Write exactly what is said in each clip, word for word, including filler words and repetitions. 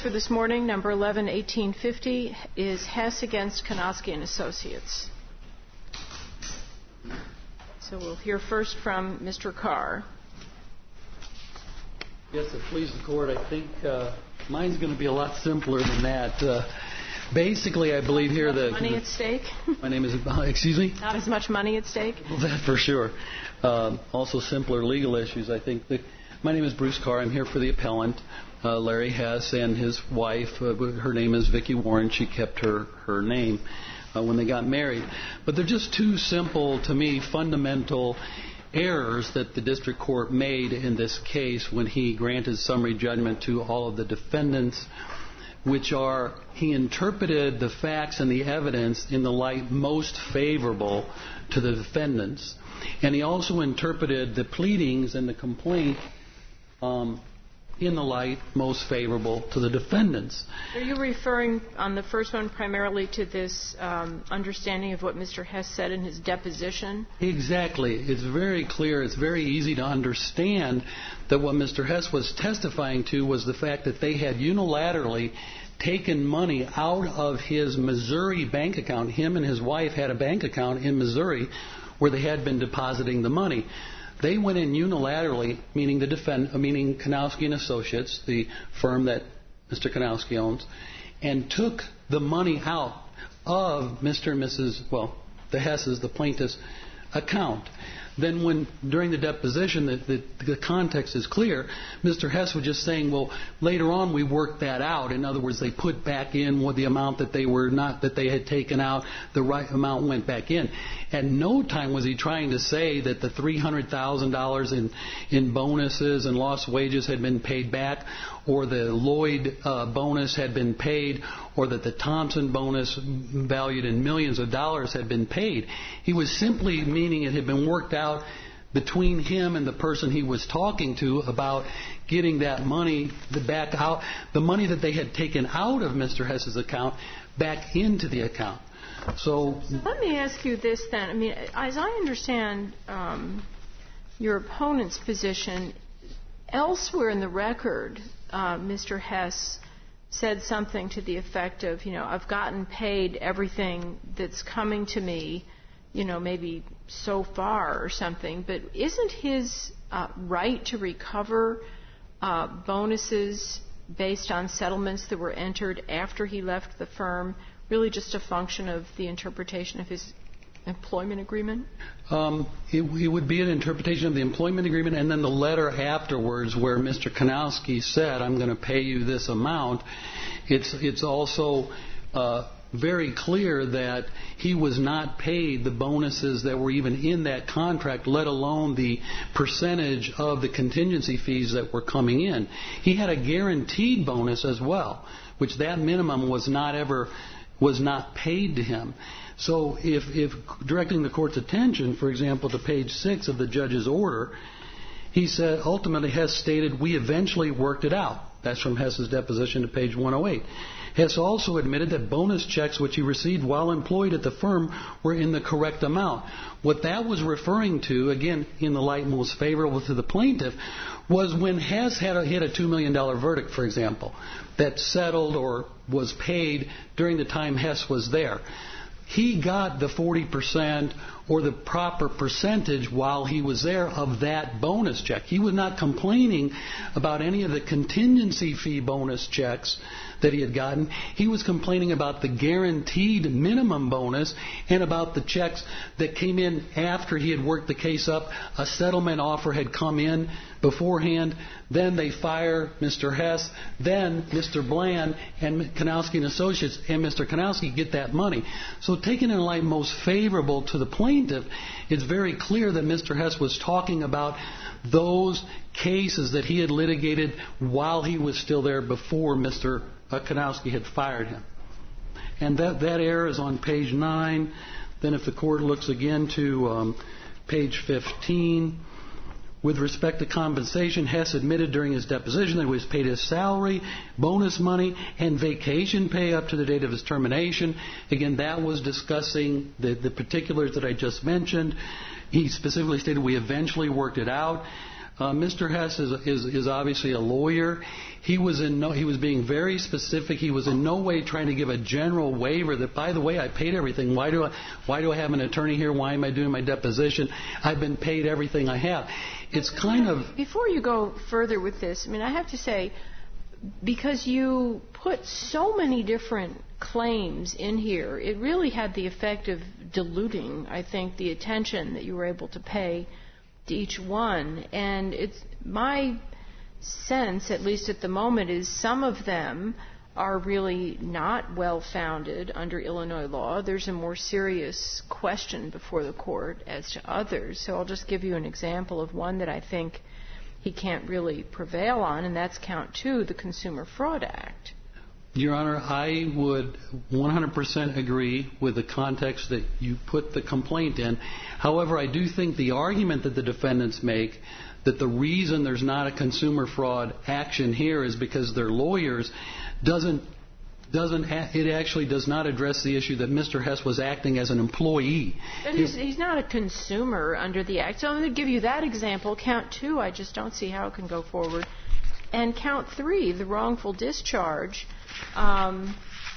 For this morning, number eleven eighteen fifty, is Hess against Kanowski and Associates. So we'll hear first from Mister Carr. Yes, it please the court. I think uh, mine's going to be a lot simpler than that. Uh, basically, I believe here that money at stake. My name is. Excuse me. Not as much money at stake. Well, that for sure. Um, also, simpler legal issues. I think. The, my name is Bruce Carr. I'm here for the appellant, uh, Larry Hess, and his wife. Uh, her name is Vicki Warren. She kept her her name uh, when they got married. But they're just two simple, to me, fundamental errors that the district court made in this case when he granted summary judgment to all of the defendants, which are he interpreted the facts and the evidence in the light most favorable to the defendants. And he also interpreted the pleadings and the complaint um, in the light most favorable to the defendants. Are you referring on the first one primarily to this um, understanding of what Mister Hess said in his deposition? Exactly. It's very clear. It's very easy to understand that what Mister Hess was testifying to was the fact that they had unilaterally taken money out of his Missouri bank account. Him and his wife had a bank account in Missouri where they had been depositing the money. They went in unilaterally, meaning the defend, meaning Kanowski and Associates, the firm that Mister Kanowski owns, and took the money out of Mister and Missus well, the Hesses, the plaintiff's account. Then when, during the deposition, the, the, the context is clear, Mister Hess was just saying, well, later on we worked that out. In other words, they put back in what the amount that they were not, that they had taken out, the right amount went back in. At no time was he trying to say that the three hundred thousand dollars in, in bonuses and lost wages had been paid back, or the Lloyd uh, bonus had been paid, or that the Thompson bonus valued in millions of dollars had been paid. He was simply meaning it had been worked out between him and the person he was talking to about getting that money the back out, the money that they had taken out of Mister Hess's account back into the account. So, so let me ask you this then. I mean, as I understand um, your opponent's position, elsewhere in the record, uh, Mister Hess said something to the effect of, you know, I've gotten paid everything that's coming to me, you know, maybe so far or something, but isn't his uh, right to recover uh, bonuses based on settlements that were entered after he left the firm really just a function of the interpretation of his employment agreement? Um, it, it would be an interpretation of the employment agreement, and then the letter afterwards where Mister Kanowski said, I'm going to pay you this amount. It's, it's also uh, very clear that he was not paid the bonuses that were even in that contract, let alone the percentage of the contingency fees that were coming in. He had a guaranteed bonus as well, which that minimum was not ever was not paid to him. So if, if directing the court's attention, for example, to page six of the judge's order, he said, ultimately Hess stated, we eventually worked it out. That's from Hess's deposition to page one oh eight. Hess also admitted that bonus checks which he received while employed at the firm were in the correct amount. What that was referring to, again, in the light most favorable to the plaintiff, was when Hess had a, hit a two million dollars verdict, for example, that settled or was paid during the time Hess was there. He got the forty percent or the proper percentage while he was there of that bonus check. He was not complaining about any of the contingency fee bonus checks that he had gotten. He was complaining about the guaranteed minimum bonus and about the checks that came in after he had worked the case up. A settlement offer had come in beforehand. Then they fire Mister Hess. Then Mister Bland and Kanowski and Associates and Mister Kanowski get that money. So taken in light most favorable to the plaintiff, it's very clear that Mister Hess was talking about those cases that he had litigated while he was still there before Mister Kanowski had fired him. And that, that error is on page nine. Then if the court looks again to um, page fifteen, with respect to compensation, Hess admitted during his deposition that he was paid his salary, bonus money, and vacation pay up to the date of his termination. Again, that was discussing the, the particulars that I just mentioned. He specifically stated we eventually worked it out. Uh, Mister Hess is, is is obviously a lawyer. He was in no he was being very specific. He was in no way trying to give a general waiver that, by the way, I paid everything. Why do I why do I have an attorney here? Why am I doing my deposition? I've been paid everything I have. It's kind of... Before you go further with this, I mean, I have to say, because you put so many different claims in here, it really had the effect of diluting, I think, the attention that you were able to pay to each one. And it's my sense, at least at the moment, is some of them are really not well-founded under Illinois law. There's a more serious question before the court as to others. So I'll just give you an example of one that I think he can't really prevail on, and that's count two, the Consumer Fraud Act. Your Honor, I would one hundred percent agree with the context that you put the complaint in. However, I do think the argument that the defendants make that the reason there's not a consumer fraud action here is because they're lawyers doesn't doesn't it actually does not address the issue that Mister Hess was acting as an employee. But he's, he's not a consumer under the Act. So I'm going to give you that example. Count two, I just don't see how it can go forward. And count three, the wrongful discharge. Um,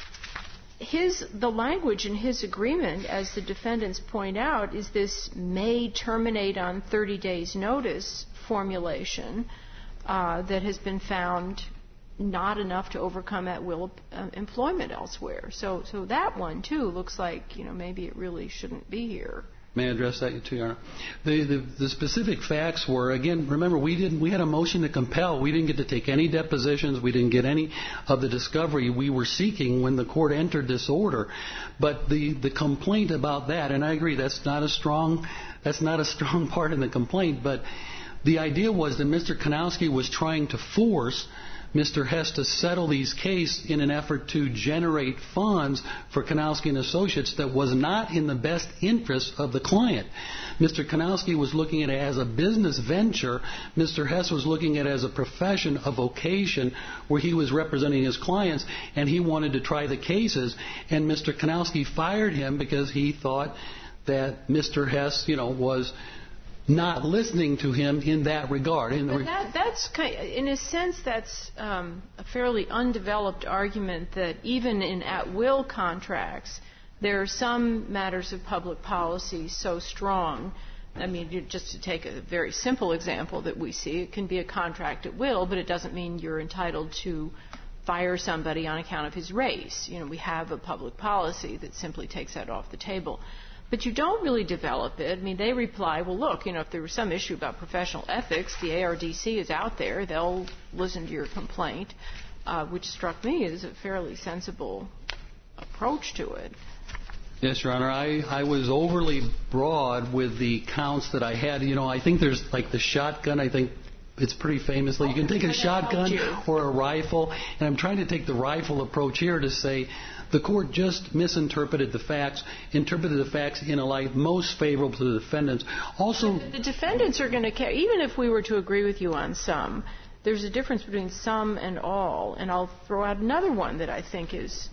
his the language in his agreement, as the defendants point out, is this may terminate on thirty days notice formulation uh, that has been found not enough to overcome at will uh, employment elsewhere. So, so that one too looks like, you know, maybe it really shouldn't be here. May I address that too, Your Honor? The, the, the specific facts were, again, remember, we didn't. We had a motion to compel. We didn't get to take any depositions. We didn't get any of the discovery we were seeking when the court entered this order. But the, the complaint about that, and I agree, that's not a strong, that's not a strong part in the complaint. But the idea was that Mister Kanowski was trying to force Mister Hess to settle these cases in an effort to generate funds for Kanowski and Associates that was not in the best interest of the client. Mister Kanowski was looking at it as a business venture. Mister Hess was looking at it as a profession, a vocation, where he was representing his clients, and he wanted to try the cases. And Mister Kanowski fired him because he thought that Mister Hess, you know, was not listening to him in that regard. In, but that, that's kind of, in a sense, that's um, a fairly undeveloped argument that even in at-will contracts, there are some matters of public policy so strong. I mean, just to take a very simple example that we see, it can be a contract at will, but it doesn't mean you're entitled to fire somebody on account of his race. You know, we have a public policy that simply takes that off the table. But you don't really develop it. I mean, they reply, well, look, you know, if there was some issue about professional ethics, the A R D C is out there. They'll listen to your complaint, uh, which struck me as a fairly sensible approach to it. Yes, Your Honor. I, I was overly broad with the counts that I had. You know, I think there's like the shotgun. I think it's pretty famously. You can take a shotgun or a rifle. And I'm trying to take the rifle approach here to say the court just misinterpreted the facts, interpreted the facts in a light most favorable to the defendants. Also, the defendants are going to care, even if we were to agree with you on some, there's a difference between some and all. And I'll throw out another one that I think is,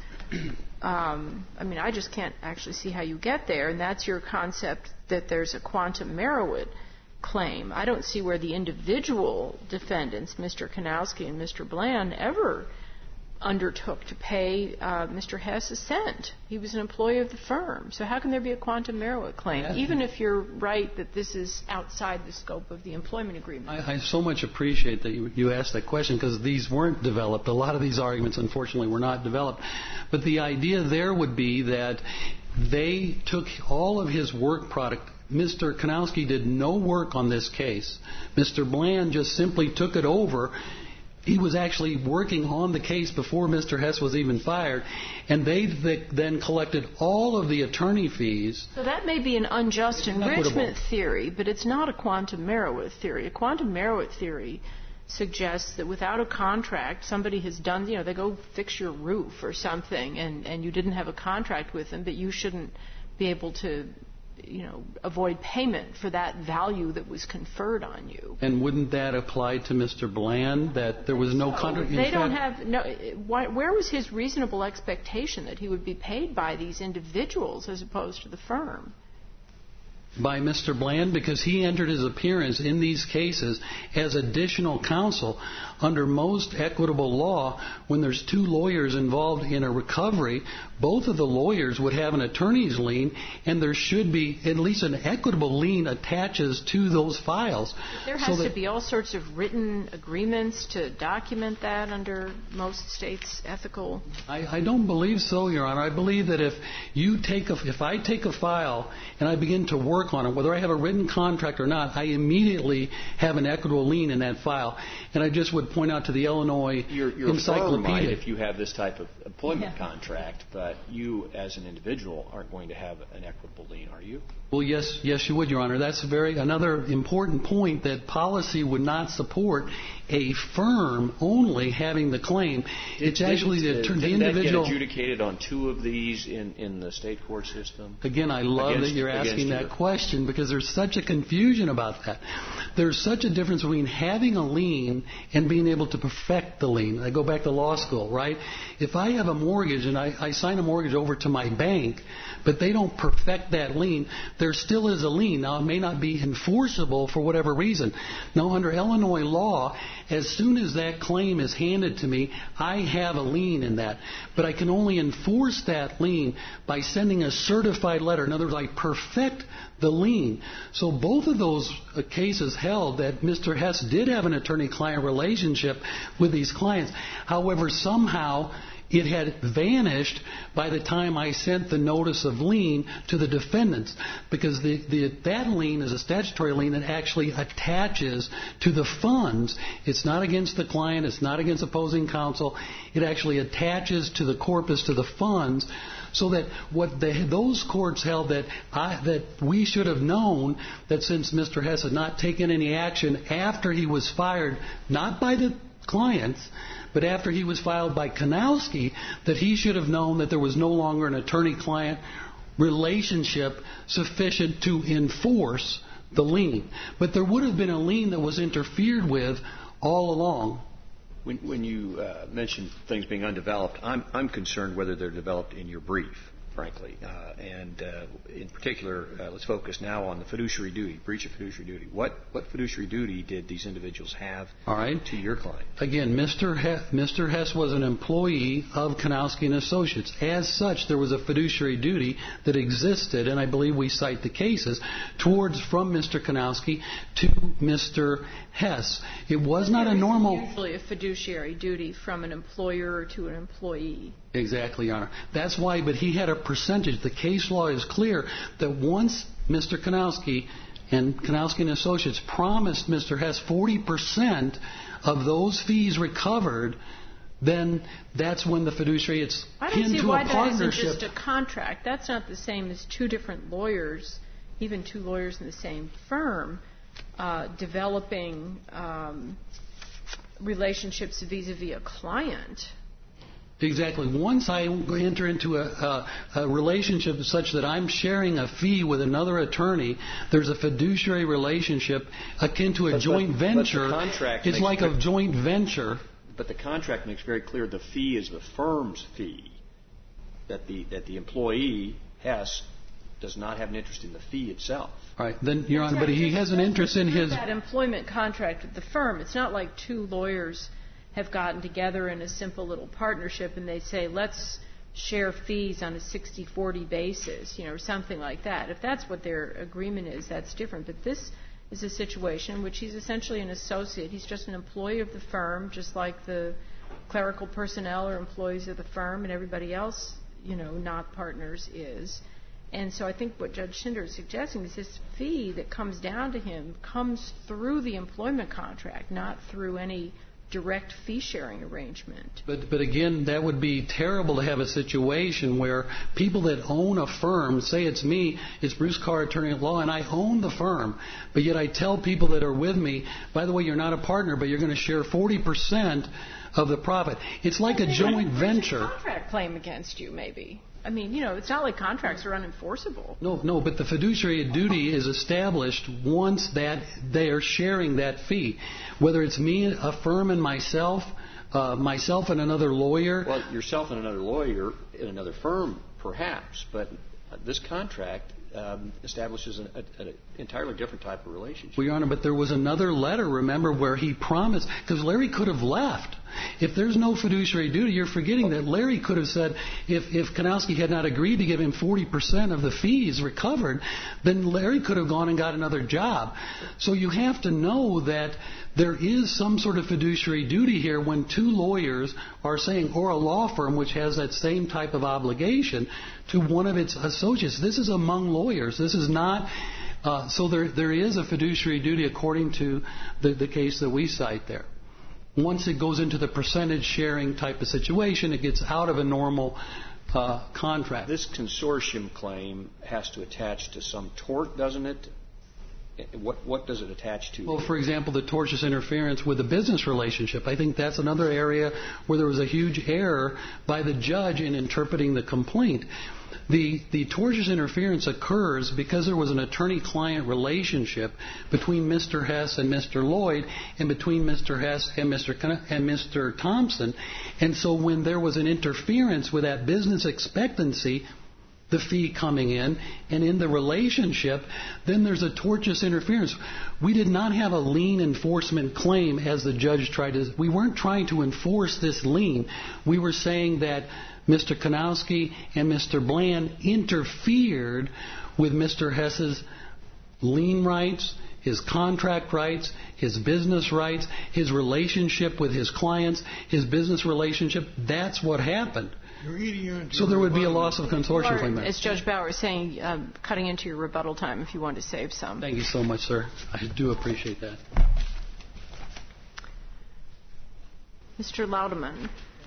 um, I mean, I just can't actually see how you get there, and that's your concept that there's a quantum merit claim. I don't see where the individual defendants, Mister Kanowski and Mister Bland, ever undertook to pay uh, Mister Hess a cent. He was an employee of the firm. So how can there be a quantum merit claim, yeah. even if you're right that this is outside the scope of the employment agreement? I, I so much appreciate that you, you asked that question, because these weren't developed. A lot of these arguments, unfortunately, were not developed. But the idea there would be that they took all of his work product. Mister Kanowski did no work on this case. Mister Bland just simply took it over. He was actually working on the case before Mister Hess was even fired, and they then collected all of the attorney fees. So that may be an unjust enrichment theory, but it's not a quantum merit theory. A quantum merit theory suggests that without a contract, somebody has done, you know, they go fix your roof or something, and, and you didn't have a contract with them, but you shouldn't be able to, you know, avoid payment for that value that was conferred on you. And wouldn't that apply to Mister Bland, that there was no contract? They don't have no. Why, where was his reasonable expectation that he would be paid by these individuals as opposed to the firm? by Mister Bland because he entered his appearance in these cases as additional counsel. Under most equitable law, when there's two lawyers involved in a recovery, both of the lawyers would have an attorney's lien, and there should be at least an equitable lien attaches to those files. There has so to be all sorts of written agreements to document that under most states' ethical. I, I don't believe so, Your Honor. I believe that if you take a, if I take a file and I begin to work on it, whether I have a written contract or not, I immediately have an equitable lien in that file. And I just would point out to the Illinois your, your Encyclopedia. Firm might if you have this type of employment yeah. contract, but you as an individual aren't going to have an equitable lien, are you? Well, yes, yes, you would, Your Honor. That's very another important point, that policy would not support a firm only having the claim. It's didn't, actually the, didn't the individual. That get adjudicated on two of these in, in the state court system? Again, I love against, that you're asking that your... question because there's such a confusion about that. There's such a difference between having a lien and being able to perfect the lien. I go back to law school, right? If I have a mortgage and I, I sign a mortgage over to my bank, but they don't perfect that lien, there still is a lien. Now, it may not be enforceable for whatever reason. Now, under Illinois law, as soon as that claim is handed to me, I have a lien in that. But I can only enforce that lien by sending a certified letter. In other words, I perfect the lien. So both of those cases held that Mister Hess did have an attorney-client relationship with these clients. However, somehow it had vanished by the time I sent the notice of lien to the defendants, because the, the, that lien is a statutory lien that actually attaches to the funds. It's not against the client. It's not against opposing counsel. It actually attaches to the corpus, to the funds, so that what the, those courts held that I, that we should have known that since Mister Hess had not taken any action after he was fired, not by the clients, but after he was filed by Kanowski, that he should have known that there was no longer an attorney-client relationship sufficient to enforce the lien. But there would have been a lien that was interfered with all along. When, when you uh, mention things being undeveloped, I'm, I'm concerned whether they're developed in your brief, frankly. Uh, and uh, in particular, uh, let's focus now on the fiduciary duty, breach of fiduciary duty. What what fiduciary duty did these individuals have All right. to your client? Again, Mister Hess, Mister Hess was an employee of Kanowski and Associates. As such, there was a fiduciary duty that existed, and I believe we cite the cases, towards from Mister Kanowski to Mister Hess. It was not a normal... usually a fiduciary duty from an employer to an employee. Exactly, Your Honor. That's why, but he had a percentage. The case law is clear that once Mister Kanowski and Kanowski and Associates promised Mister Hess forty percent of those fees recovered, then that's when the fiduciary, it's pinned to a partnership. I don't see why that isn't just a contract. That's not the same as two different lawyers, even two lawyers in the same firm, uh, developing um, relationships vis-a-vis a client. Exactly. Once I enter into a, a, a relationship such that I'm sharing a fee with another attorney, there's a fiduciary relationship akin to a but, joint but, venture. But the contract it's like a joint venture. But the contract makes very clear the fee is the firm's fee, that the that the employee has does not have an interest in the fee itself. All right. Then, Your Honor, but he has an interest in his... that employment contract with the firm. It's not like two lawyers have gotten together in a simple little partnership and they say, let's share fees on a sixty forty basis, you know, or something like that. If that's what their agreement is, that's different. But this is a situation in which he's essentially an associate. He's just an employee of the firm, just like the clerical personnel or employees of the firm and everybody else, you know, not partners is. And so I think what Judge Schinder is suggesting is this fee that comes down to him comes through the employment contract, not through any direct fee-sharing arrangement. But, but again, that would be terrible to have a situation where people that own a firm, say it's me, it's Bruce Carr, attorney at law, and I own the firm, but yet I tell people that are with me, by the way, you're not a partner, but you're going to share forty percent of the profit. It's like well, a joint venture. There's a contract claim against you, maybe. I mean, you know, it's not like contracts are unenforceable. No, no, but the fiduciary duty is established once that they are sharing that fee. Whether it's me, a firm, and myself, uh, myself and another lawyer. Well, yourself and another lawyer in another firm, perhaps, but this contract um, establishes an, an entirely different type of relationship. Well, Your Honor, but there was another letter, remember, where he promised, because Larry could have left. If there's no fiduciary duty, you're forgetting that Larry could have said, if, if Kanowski had not agreed to give him forty percent of the fees recovered, then Larry could have gone and got another job. So you have to know that there is some sort of fiduciary duty here when two lawyers are saying, or a law firm which has that same type of obligation to one of its associates. This is among lawyers. This is not... Uh, so there there is a fiduciary duty according to the, the case that we cite there. Once it goes into the percentage sharing type of situation, it gets out of a normal uh, contract. This consortium claim has to attach to some tort, doesn't it? What what does it attach to? Well, for example, the tortious interference with a business relationship. I think that's another area where there was a huge error by the judge in interpreting the complaint. The, the tortious interference occurs because there was an attorney-client relationship between Mister Hess and Mister Lloyd and between Mister Hess and Mister Con- and Mister Thompson. And so when there was an interference with that business expectancy, the fee coming in, and in the relationship, then there's a tortious interference. We did not have a lien enforcement claim as the judge tried to... We weren't trying to enforce this lien. We were saying that Mister Kanowski and Mister Bland interfered with Mister Hess's lien rights, his contract rights, his business rights, his relationship with his clients, his business relationship. That's what happened. So there would be a loss of consortium claim. As Judge Bauer is saying, uh, cutting into your rebuttal time if you want to save some. Thank you so much, sir. I do appreciate that. Mister Laudeman.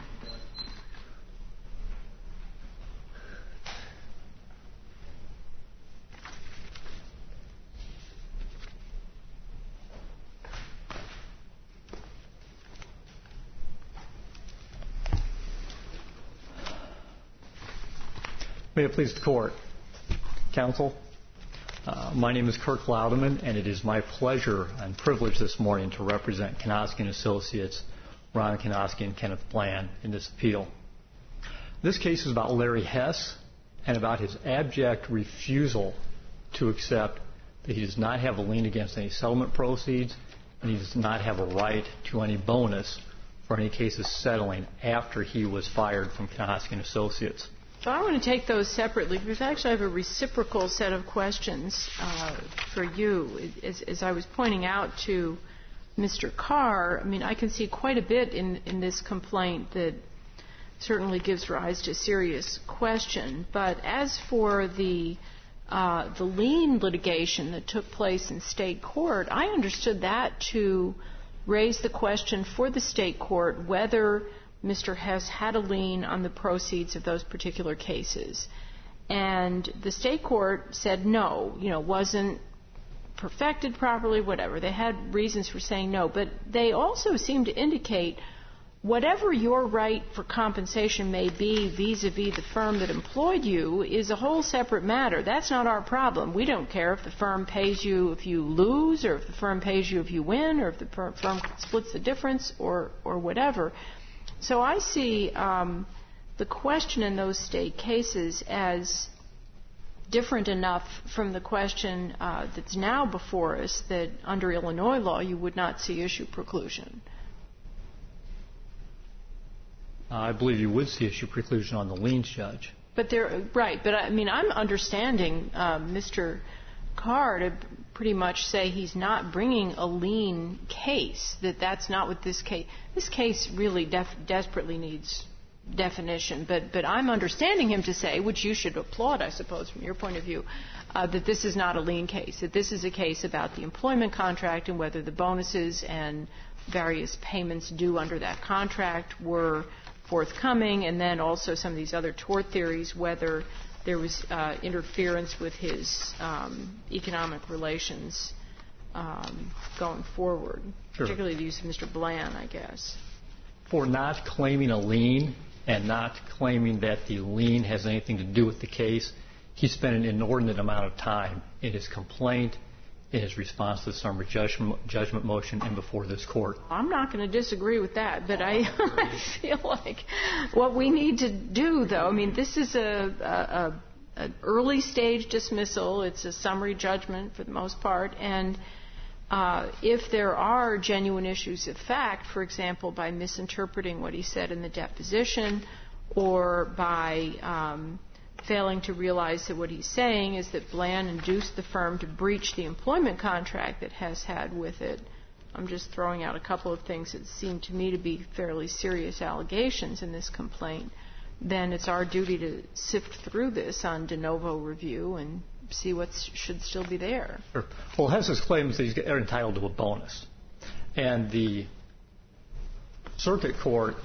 May it please the Court. Counsel, uh, my name is Kirk Laudeman, and it is my pleasure and privilege this morning to represent Kanowski and Associates, Ron Kanowski and Kenneth Bland in this appeal. This case is about Larry Hess and about his abject refusal to accept that he does not have a lien against any settlement proceeds and he does not have a right to any bonus for any cases settling after he was fired from Kanowski and Associates. So I want to take those separately because actually I have a reciprocal set of questions uh, for you. As, as I was pointing out to Mister Carr, I mean, I can see quite a bit in, in this complaint that certainly gives rise to serious question. But as for the uh, the lien litigation that took place in state court, I understood that to raise the question for the state court whether Mister Hess had a lien on the proceeds of those particular cases. And the state court said no, you know, wasn't perfected properly, whatever. They had reasons for saying no. But they also seemed to indicate whatever your right for compensation may be vis-a-vis the firm that employed you is a whole separate matter. That's not our problem. We don't care if the firm pays you if you lose or if the firm pays you if you win or if the firm splits the difference or, or whatever. So I see um, the question in those state cases as different enough from the question uh, that's now before us that under Illinois law you would not see issue preclusion. I believe you would see issue preclusion on the liens, Judge. But there, right. But I mean, I'm understanding uh, Mister Carr to pretty much say he's not bringing a lien case. That that's not what this case. This case really def- desperately needs definition. But but I'm understanding him to say, which you should applaud, I suppose, from your point of view, uh, that this is not a lien case. That this is a case about the employment contract and whether the bonuses and various payments due under that contract were forthcoming, and then also some of these other tort theories, whether there was uh, interference with his um, economic relations um, going forward, sure. Particularly the use of Mister Bland, I guess. For not claiming a lien and not claiming that the lien has anything to do with the case, he spent an inordinate amount of time in his complaint, in his response to the summary judgment, judgment motion, and before this court. I'm not going to disagree with that, but I, I feel like what we need to do, though, I mean, this is a, a, an early stage dismissal. It's a summary judgment for the most part. And uh, if there are genuine issues of fact, for example, by misinterpreting what he said in the deposition or by um, failing to realize that what he's saying is that Bland induced the firm to breach the employment contract that Hess had with it. I'm just throwing out a couple of things that seem to me to be fairly serious allegations in this complaint. Then it's our duty to sift through this on de novo review and see what should still be there. Sure. Well, Hess's claims that he's entitled to a bonus. And the circuit court,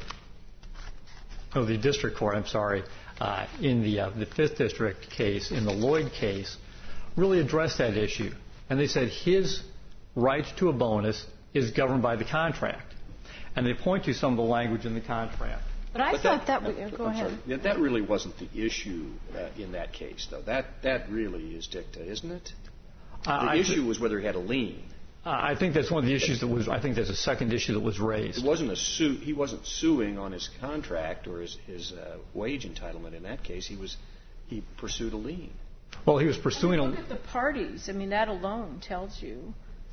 oh, the district court, I'm sorry, uh, in the, uh, the fifth District case, in the Lloyd case, really addressed that issue. And they said his right to a bonus is governed by the contract. And they point to some of the language in the contract. But I but thought that, that, that go I'm ahead. Sorry, that really wasn't the issue uh, in that case, though. That that really is dicta, isn't it? The Uh, issue th- was whether he had a lien. Uh, I think that's one of the issues that was. I think that's a second issue that was raised. It wasn't a suit. He wasn't suing on his contract or his his uh, wage entitlement. In that case, he was he pursued a lien. Well, he was pursuing. I mean, a, look at the parties. I mean, that alone tells you.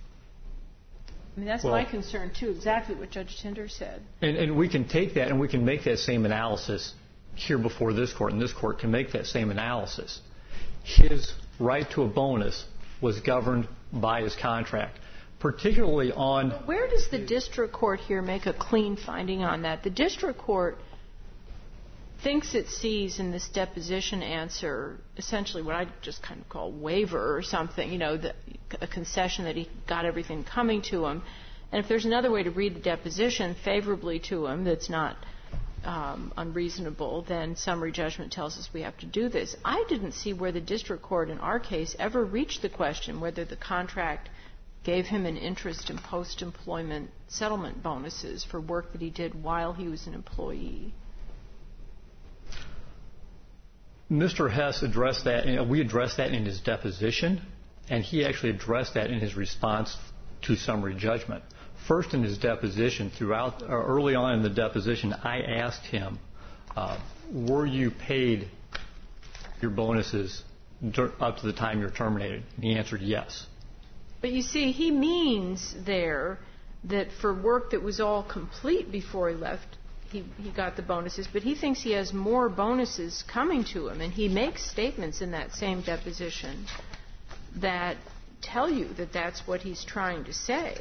I mean, that's well, my concern, too, exactly what Judge Tinder said. And, and we can take that and we can make that same analysis here before this court, and this court can make that same analysis. His right to a bonus was governed by his contract, particularly on... Where does the district court here make a clean finding on that? The district court thinks it sees in this deposition answer essentially what I just kind of call waiver or something, you know, the, a concession that he got everything coming to him. And if there's another way to read the deposition favorably to him that's not um, unreasonable, then summary judgment tells us we have to do this. I didn't see where the district court in our case ever reached the question whether the contract gave him an interest in post-employment settlement bonuses for work that he did while he was an employee. Mister Hess addressed that, and we addressed that in his deposition, and he actually addressed that in his response to summary judgment. First, in his deposition, throughout, or early on in the deposition, I asked him, uh, were you paid your bonuses up to the time you're terminated? And he answered yes. But you see, he means there that for work that was all complete before he left, He, he got the bonuses, but he thinks he has more bonuses coming to him, and he makes statements in that same deposition that tell you that that's what he's trying to say.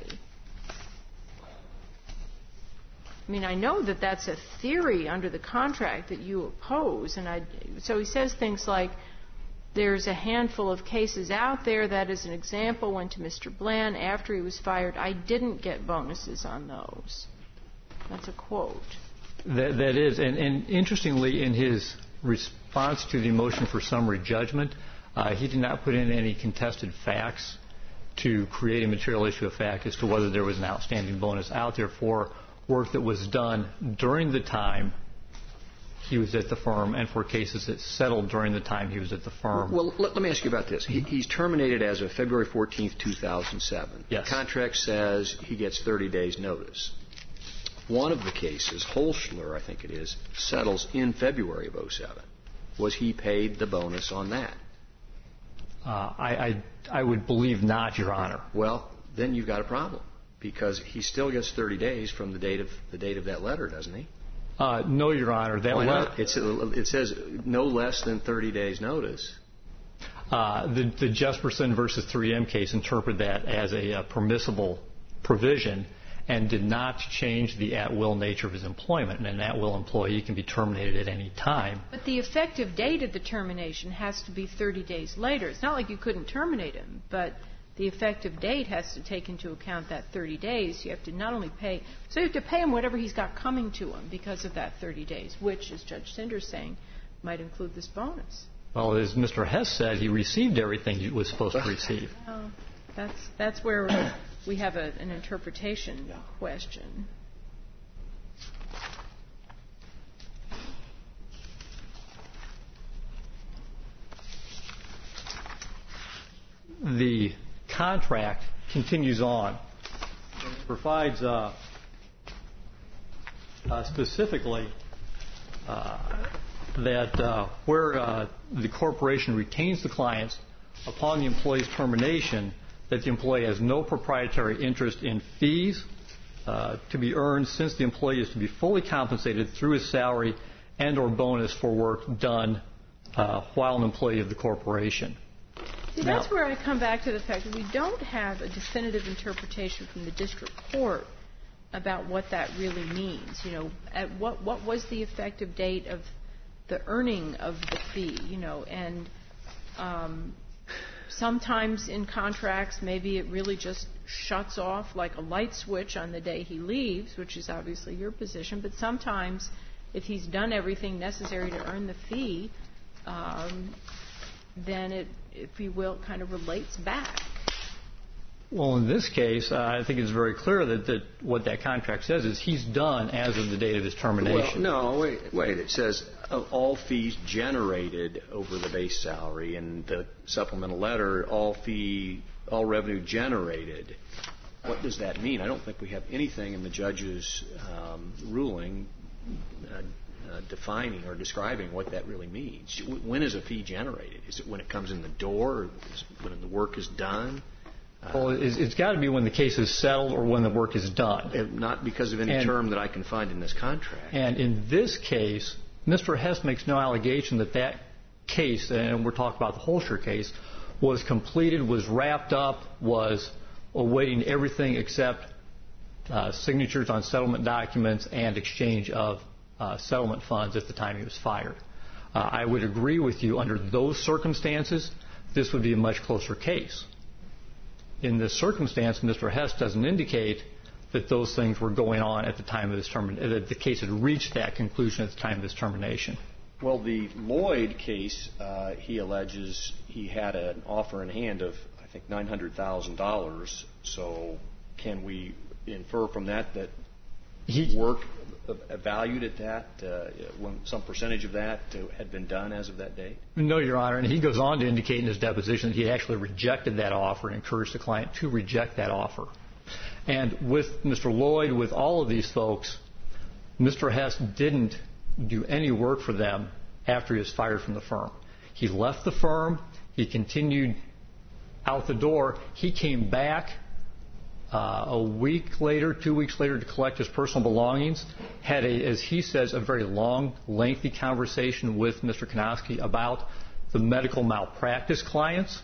I mean, I know that that's a theory under the contract that you oppose, and I, so he says things like, there's a handful of cases out there that, as an example, went to Mister Bland after he was fired. I didn't get bonuses on those. That's a quote. That, that is, and, and interestingly, in his response to the motion for summary judgment, uh, he did not put in any contested facts to create a material issue of fact as to whether there was an outstanding bonus out there for work that was done during the time he was at the firm and for cases that settled during the time he was at the firm. Well, let, let me ask you about this. He, he's terminated as of February fourteenth, two thousand seven. Yes. The contract says he gets thirty days' notice. One of the cases, Holschler, I think it is, settles in February of oh seven. Was he paid the bonus on that? Uh, I, I, I would believe not, Your Honor. Well, then you've got a problem because he still gets thirty days from the date of the date of that letter, doesn't he? Uh, no, Your Honor. That Why letter, not? It's, it says no less than thirty days' notice. Uh, the, the Jesperson versus three M case interpreted that as a uh, permissible provision and did not change the at-will nature of his employment. And an at-will employee can be terminated at any time. But the effective date of the termination has to be thirty days later. It's not like you couldn't terminate him, but the effective date has to take into account that thirty days. You have to not only pay, so you have to pay him whatever he's got coming to him because of that thirty days, which, as Judge Sinder's saying, might include this bonus. Well, as Mister Hess said, he received everything he was supposed to receive. Well, that's, that's where we have a, an interpretation question. The contract continues on. It provides uh, uh, specifically uh, that uh, where uh, the corporation retains the clients upon the employee's termination, that the employee has no proprietary interest in fees uh, to be earned since the employee is to be fully compensated through his salary and or bonus for work done uh, while an employee of the corporation. See, now, that's where I come back to the fact that we don't have a definitive interpretation from the district court about what that really means. You know, at what what was the effective date of the earning of the fee? You know, and um, sometimes in contracts, maybe it really just shuts off like a light switch on the day he leaves, which is obviously your position. But sometimes, if he's done everything necessary to earn the fee, um, then it, if you will, kind of relates back. Well, in this case, uh, I think it's very clear that, that what that contract says is he's done as of the date of his termination. Well, no, wait, wait. It says of all fees generated over the base salary, and the supplemental letter, all fee, all revenue generated. What does that mean? I don't think we have anything in the judge's um, ruling uh, uh, defining or describing what that really means. When is a fee generated? Is it when it comes in the door, or is it when the work is done? Well, it's, it's got to be when the case is settled or when the work is done. Not because of any and, term that I can find in this contract. And in this case, Mister Hess makes no allegation that that case, and we're talking about the Holscher case, was completed, was wrapped up, was awaiting everything except uh, signatures on settlement documents and exchange of uh, settlement funds at the time he was fired. Uh, I would agree with you, under those circumstances, this would be a much closer case. In this circumstance, Mister Hess doesn't indicate that those things were going on at the time of his termination, that the case had reached that conclusion at the time of his termination. Well, the Lloyd case, uh, he alleges he had an offer in hand of, I think, nine hundred thousand dollars. So can we infer from that that he, work uh, valued at that, uh, when some percentage of that uh, had been done as of that date? No, Your Honor. And he goes on to indicate in his deposition that he actually rejected that offer and encouraged the client to reject that offer. And with Mister Lloyd, with all of these folks, Mister Hess didn't do any work for them after he was fired from the firm. He left the firm. He continued out the door. He came back uh, a week later, two weeks later, to collect his personal belongings, had, a, as he says, a very long, lengthy conversation with Mister Kanowski about the medical malpractice clients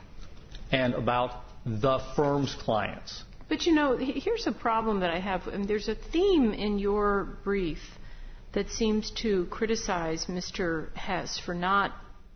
and about the firm's clients. But, you know, here's a problem that I have. And there's a theme in your brief that seems to criticize Mister Hess for not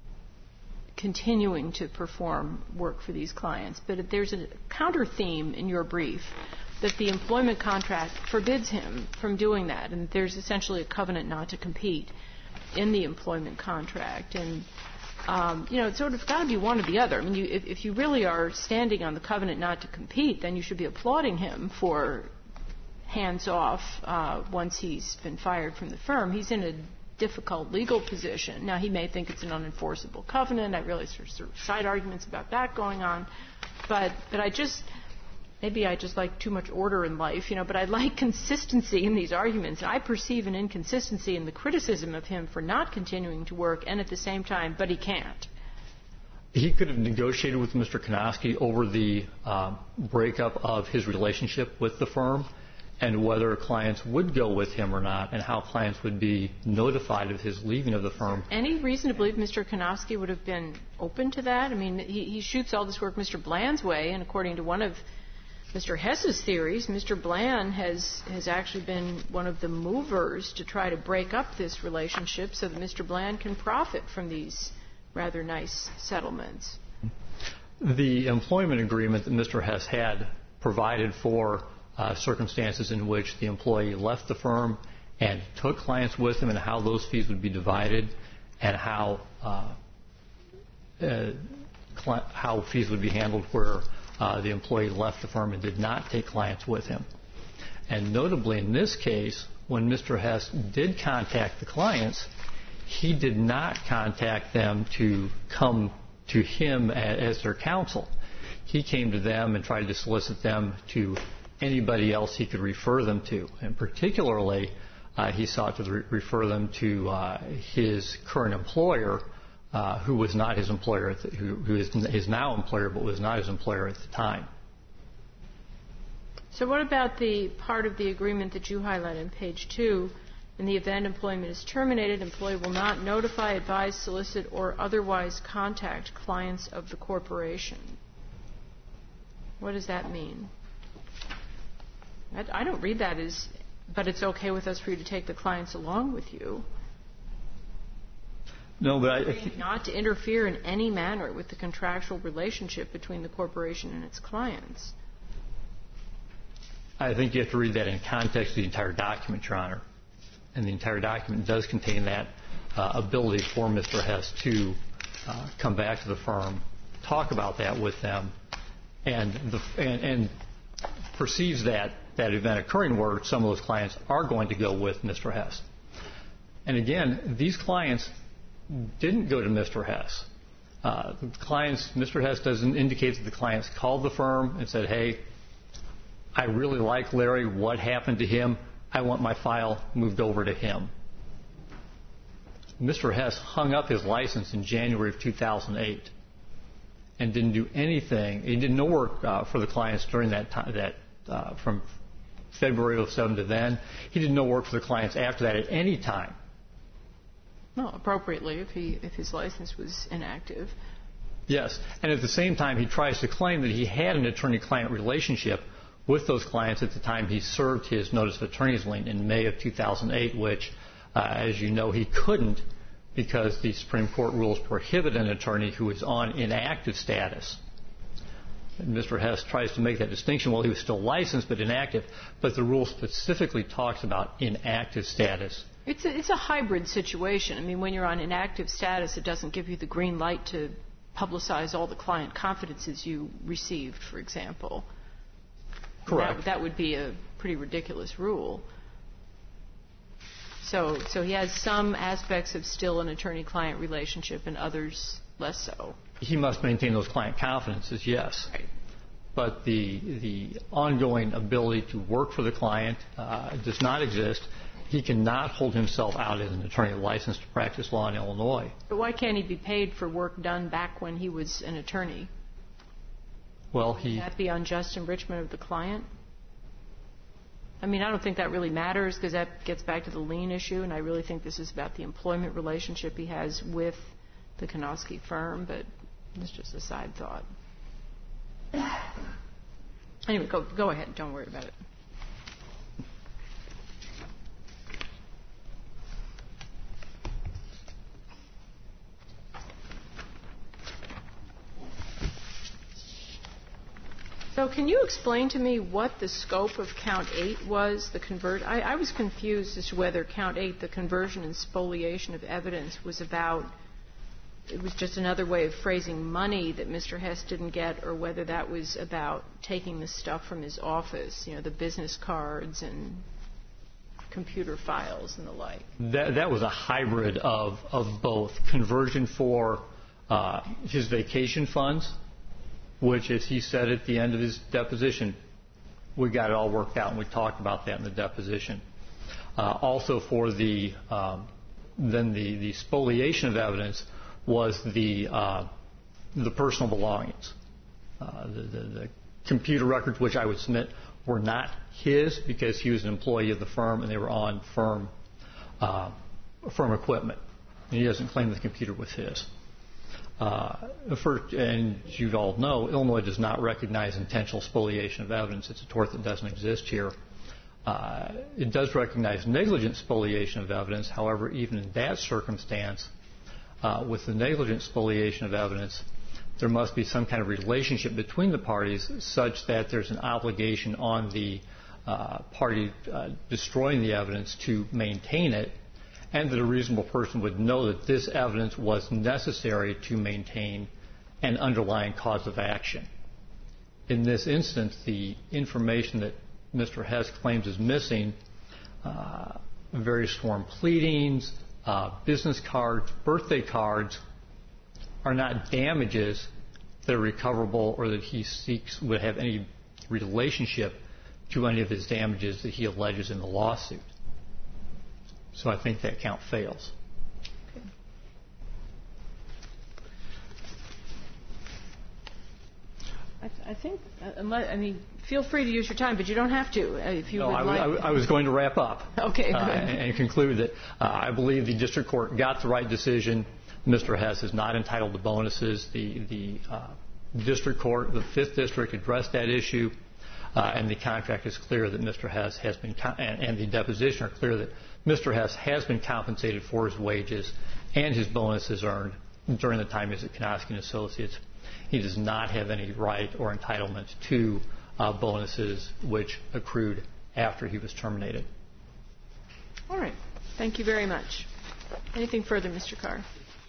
continuing to perform work for these clients. But there's a counter theme in your brief that the employment contract forbids him from doing that. And there's essentially a covenant not to compete in the employment contract. And, um, you know, it's sort of got to be one or the other. I mean, you, if, if you really are standing on the covenant not to compete, then you should be applauding him for hands off uh, once he's been fired from the firm. He's in a difficult legal position. Now, he may think it's an unenforceable covenant. I realize there's sort of side arguments about that going on. But but I just, maybe I just like too much order in life, you know, but I like consistency in these arguments. I perceive an inconsistency in the criticism of him for not continuing to work and at the same time, but he can't. He could have negotiated with Mister Kanowski over the um, breakup of his relationship with the firm and whether clients would go with him or not, and how clients would be notified of his leaving of the firm. Any reason to believe Mister Kanowski would have been open to that? I mean, he, he shoots all this work Mister Bland's way, and according to one of Mister Hess's theories, Mister Bland has, has actually been one of the movers to try to break up this relationship so that Mister Bland can profit from these rather nice settlements. The employment agreement that Mister Hess had provided for Uh, circumstances in which the employee left the firm and took clients with him, and how those fees would be divided, and how uh, uh, cl- how fees would be handled where uh, the employee left the firm and did not take clients with him. And notably in this case, when Mister Hess did contact the clients, he did not contact them to come to him as, as their counsel. He came to them and tried to solicit them to anybody else he could refer them to. And particularly, uh, he sought to re- refer them to uh, his current employer, uh, who was not his employer, at the, who, who is his now employer, but was not his employer at the time. So what about the part of the agreement that you highlight on page two? In the event employment is terminated, employee will not notify, advise, solicit, or otherwise contact clients of the corporation. What does that mean? I, I don't read that as, but it's okay with us for you to take the clients along with you. No, but I, I not to interfere in any manner with the contractual relationship between the corporation and its clients. I think you have to read that in context of the entire document, Your Honor. And the entire document does contain that uh, ability for Mister Hess to uh, come back to the firm, talk about that with them, and, the, and, and perceives that, that event occurring where some of those clients are going to go with Mister Hess. And again, these clients didn't go to Mister Hess. Uh, the clients, Mister Hess doesn't indicate that the clients called the firm and said, hey, I really like Larry. What happened to him? I want my file moved over to him. Mister Hess hung up his license in January of two thousand eight and didn't do anything. He did no work uh, for the clients during that time, that uh, from February of oh seven to then. He did no work for the clients after that at any time. No, appropriately, if he if his license was inactive. Yes, and at the same time, he tries to claim that he had an attorney-client relationship with those clients at the time he served his notice of attorney's lien in May of two thousand eight, which, uh, as you know, he couldn't because the Supreme Court rules prohibit an attorney who is on inactive status. And Mister Hess tries to make that distinction. Well, he was still licensed but inactive, but the rule specifically talks about inactive status. It's a, it's a hybrid situation. I mean, when you're on inactive status, it doesn't give you the green light to publicize all the client confidences you received, for example. Correct. That, that would be a pretty ridiculous rule. So, so he has some aspects of still an attorney-client relationship and others less so. He must maintain those client confidences, yes. Right. But the the ongoing ability to work for the client uh, does not exist. He cannot hold himself out as an attorney licensed to practice law in Illinois. But why can't he be paid for work done back when he was an attorney? Well, he... Would that be unjust enrichment of the client? I mean, I don't think that really matters because that gets back to the lien issue, and I really think this is about the employment relationship he has with the Konosky firm, but it's just a side thought. Anyway, go, go ahead. Don't worry about it. So can you explain to me what the scope of count eight was, the convert? I, I was confused as to whether count eight, the conversion and spoliation of evidence, was about, it was just another way of phrasing money that Mister Hess didn't get, or whether that was about taking the stuff from his office, you know, the business cards and computer files and the like. That, that was a hybrid of, of both conversion for uh, his vacation funds, which, as he said at the end of his deposition, we got it all worked out, and we talked about that in the deposition. Uh, also for the, um, then the, the spoliation of evidence was the, uh, the personal belongings. Uh, the, the, the computer records, which I would submit were not his because he was an employee of the firm and they were on firm, uh, firm equipment. And he doesn't claim the computer was his. Uh, for, and you all know, Illinois does not recognize intentional spoliation of evidence. It's a tort that doesn't exist here. Uh, it does recognize negligent spoliation of evidence. However, even in that circumstance, uh, with the negligent spoliation of evidence, there must be some kind of relationship between the parties such that there's an obligation on the uh, party uh, destroying the evidence to maintain it, and that a reasonable person would know that this evidence was necessary to maintain an underlying cause of action. In this instance, the information that Mister Hess claims is missing, uh, various form pleadings, uh, business cards, birthday cards, are not damages that are recoverable or that he seeks would have any relationship to any of his damages that he alleges in the lawsuit. So I think that count fails. I, th- I think, uh, unless, I mean, feel free to use your time, but you don't have to uh, if you no, would I, like. I, I was going to wrap up. Okay, good. Uh, and, and conclude that uh, I believe the district court got the right decision. Mister Hess is not entitled to bonuses. The, the uh, district court, the fifth District, addressed that issue, uh, and the contract is clear that Mister Hess has been, con- and, and the deposition are clear that Mister Hess has been compensated for his wages and his bonuses earned during the time he was at Knosky and Associates. He does not have any right or entitlement to uh, bonuses which accrued after he was terminated. All right. Thank you very much. Anything further, Mister Carr?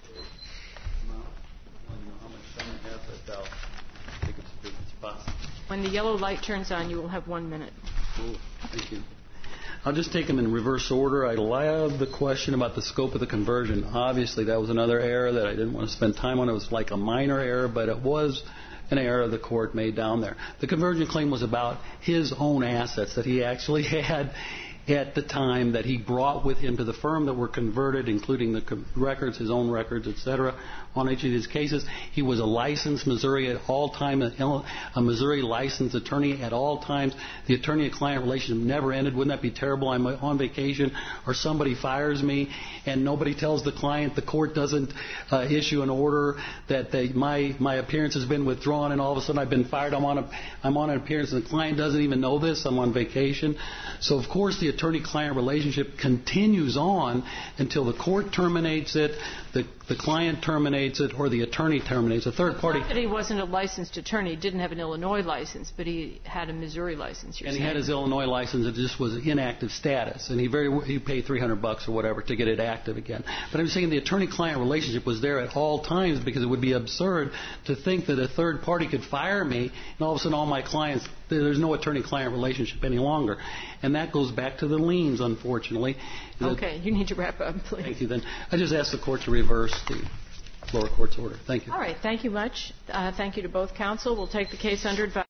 When the yellow light turns on, you will have one minute. Cool. Thank you. I'll just take them in reverse order. I allowed the question about the scope of the conversion. Obviously, that was another error that I didn't want to spend time on. It was like a minor error, but it was an error the court made down there. The conversion claim was about his own assets that he actually had at the time that he brought with him to the firm that were converted, including the records, his own records, et cetera, on each of his cases. He was a licensed Missouri at all time, a Missouri licensed attorney at all times. The attorney-client relationship never ended. Wouldn't that be terrible? I'm on vacation or somebody fires me and nobody tells the client, the court doesn't uh, issue an order that they, my my appearance has been withdrawn and all of a sudden I've been fired. I'm on a, I'm on an appearance and the client doesn't even know this. I'm on vacation. So, of course, the attorney-client relationship continues on until the court terminates it, the, the client terminates it, or the attorney terminates. A third party. Not that he wasn't a licensed attorney. He didn't have an Illinois license, but he had a Missouri license. You're and saying. He had his Illinois license. It just was inactive status, and he very he paid three hundred bucks or whatever to get it active again. But I'm saying the attorney-client relationship was there at all times because it would be absurd to think that a third party could fire me and all of a sudden all my clients. There's no attorney-client relationship any longer. And that goes back to the liens, unfortunately. Okay, you need to wrap up, please. Thank you. Then I just ask the court to reverse the lower court's order. Thank you. All right, thank you much. Uh, thank you to both counsel. We'll take the case under advice.